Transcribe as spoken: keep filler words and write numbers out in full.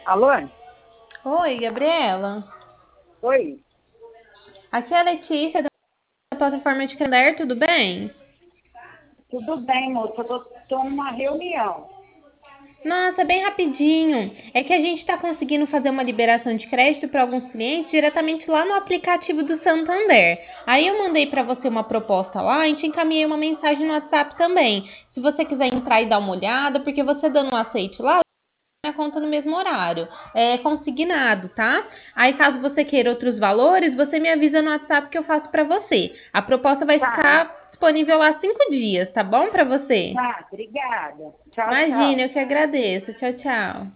Alô? Oi, Gabriela. Oi? Aqui é a Letícia da plataforma de Candler, tudo bem? Tudo bem, moça? Eu tô, tô numa reunião. Nossa, bem rapidinho. É que a gente está conseguindo fazer uma liberação de crédito para alguns clientes diretamente lá no aplicativo do Santander. Aí eu mandei para você uma proposta lá e te encaminhei uma mensagem no WhatsApp também. Se você quiser entrar e dar uma olhada, porque você dando um aceite lá, minha conta no mesmo horário. É consignado, tá? Aí, caso você queira outros valores, você me avisa no WhatsApp que eu faço para você. A proposta vai Tá, ficar disponível lá cinco dias, tá bom para você? tá, obrigada. Tchau, Imagina, tchau. eu que agradeço. Tchau, tchau.